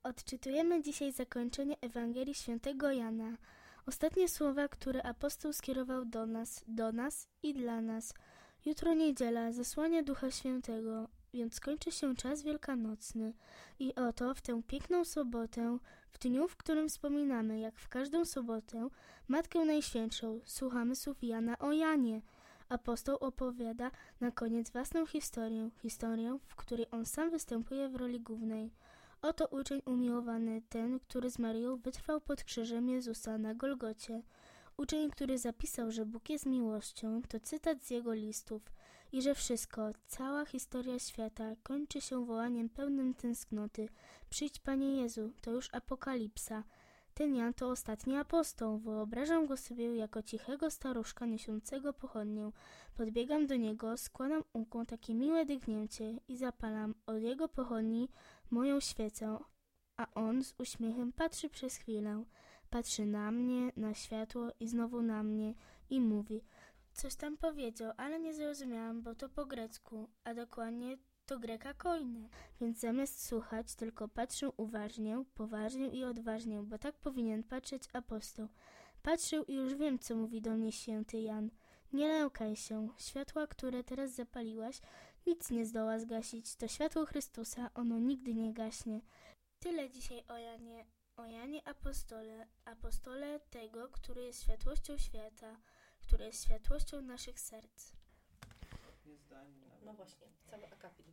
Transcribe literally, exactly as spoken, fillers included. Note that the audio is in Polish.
Odczytujemy dzisiaj zakończenie Ewangelii Świętego Jana. Ostatnie słowa, które apostoł skierował do nas, do nas i dla nas. Jutro niedziela, zesłanie Ducha Świętego, więc kończy się czas wielkanocny. I oto w tę piękną sobotę, w dniu, w którym wspominamy, jak w każdą sobotę, Matkę Najświętszą, słuchamy słów Jana o Janie. Apostoł opowiada na koniec własną historię, historię, w której on sam występuje w roli głównej. Oto uczeń umiłowany, ten, który z Maryją wytrwał pod krzyżem Jezusa na Golgocie. Uczeń, który zapisał, że Bóg jest miłością, to cytat z jego listów i że wszystko, cała historia świata kończy się wołaniem pełnym tęsknoty. Przyjdź, Panie Jezu, to już apokalipsa. Ten Jan to ostatni apostoł. Wyobrażam go sobie jako cichego staruszka niesiącego pochodnię. Podbiegam do niego, składam uką takie miłe dygnięcie i zapalam od jego pochodni moją świecę, a on z uśmiechem patrzy przez chwilę. Patrzy na mnie, na światło i znowu na mnie i mówi. Coś tam powiedział, ale nie zrozumiałam, bo to po grecku, a dokładnie to greka koine. Więc zamiast słuchać, tylko patrzę uważnie, poważnie i odważnie, bo tak powinien patrzeć apostoł. Patrzył i już wiem, co mówi do mnie święty Jan. Nie lękaj się, światła, które teraz zapaliłaś, nic nie zdoła zgasić. To światło Chrystusa, ono nigdy nie gaśnie. Tyle dzisiaj o Janie, o Janie apostole, apostole tego, który jest światłością świata, który jest światłością naszych serc. No właśnie, cały akapit.